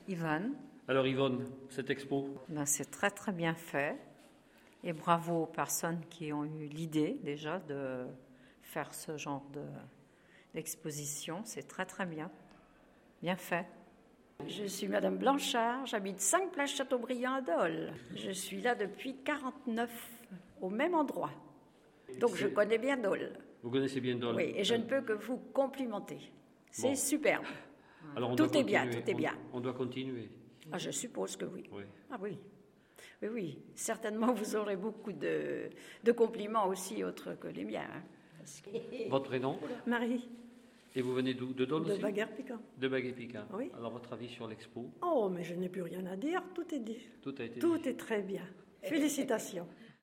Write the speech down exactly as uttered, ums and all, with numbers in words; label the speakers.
Speaker 1: Yvonne.
Speaker 2: Alors Yvonne, cette expo?
Speaker 1: Ben, c'est très très bien fait. Et bravo aux personnes qui ont eu l'idée déjà de faire ce genre de, d'exposition. C'est très très bien. Bien fait.
Speaker 3: Je suis Madame Blanchard, j'habite cinq Place Chateaubriand à Dole. Je suis là depuis quarante-neuf, au même endroit. Donc je connais bien Dole.
Speaker 2: Vous connaissez bien Dole?
Speaker 3: Oui, et je ne peux que vous complimenter. C'est bon. Superbe.
Speaker 2: Alors on
Speaker 3: tout
Speaker 2: doit
Speaker 3: est bien,
Speaker 2: continuer.
Speaker 3: tout est bien.
Speaker 2: On, on doit continuer.
Speaker 3: Ah, je suppose que oui.
Speaker 2: Oui.
Speaker 3: Ah oui. Oui, oui. Certainement, vous aurez beaucoup de, de compliments aussi, autres que les miens. Hein, parce que...
Speaker 2: Votre prénom?
Speaker 4: Marie.
Speaker 2: Et vous venez d'où? De Dole aussi?
Speaker 4: De Baguère-Piquant.
Speaker 2: De Baguère-Piquant.
Speaker 4: Oui.
Speaker 2: Alors votre avis sur l'expo?
Speaker 4: Oh, mais je n'ai plus rien à dire, tout est dit.
Speaker 2: Tout a été
Speaker 4: Tout
Speaker 2: dit.
Speaker 4: est très bien. Félicitations.